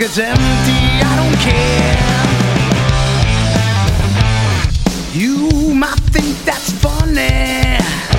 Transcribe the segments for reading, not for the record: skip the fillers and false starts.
pockets empty, I don't care. You might think that's funny,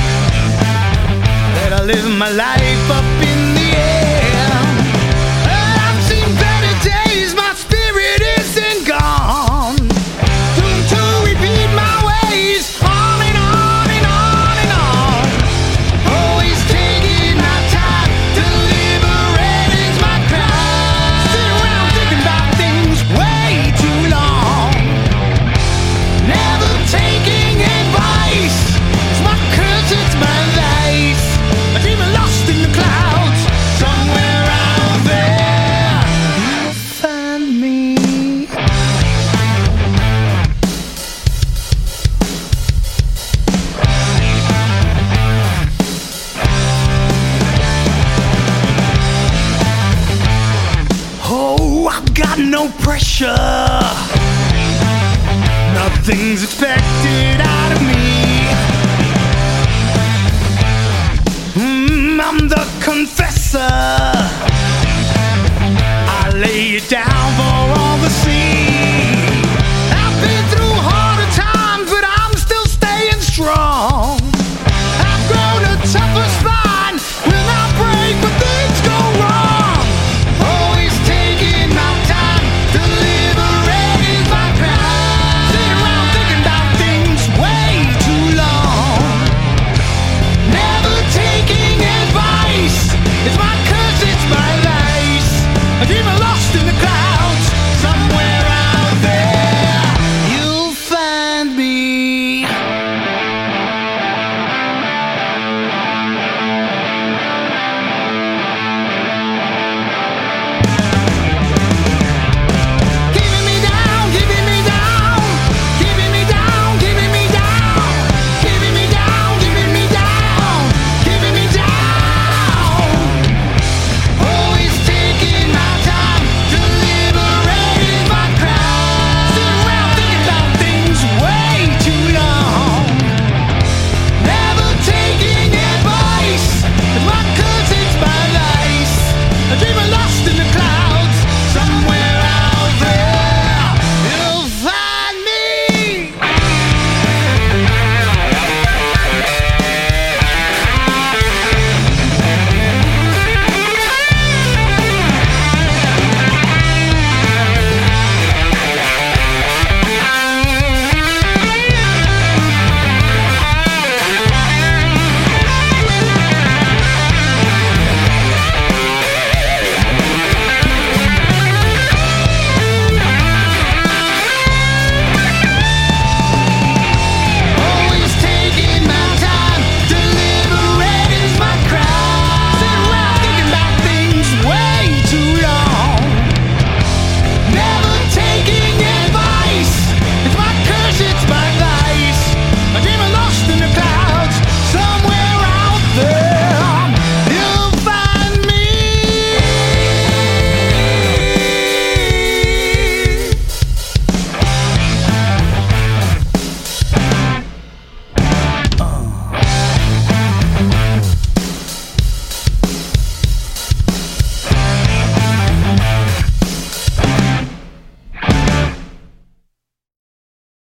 that I live my life up in the air. I've seen better days, my spirit isn't gone. Doomed to repeat my ways, on and on and on and on. Always taking my time, deliberating's my crime. Sit around thinking about things way too long. Never taking advice, it's my curse, it's my vice. A demon lost in the clouds, somewhere out there. You'll find me. Oh, I've got no pressure. Nothing's expected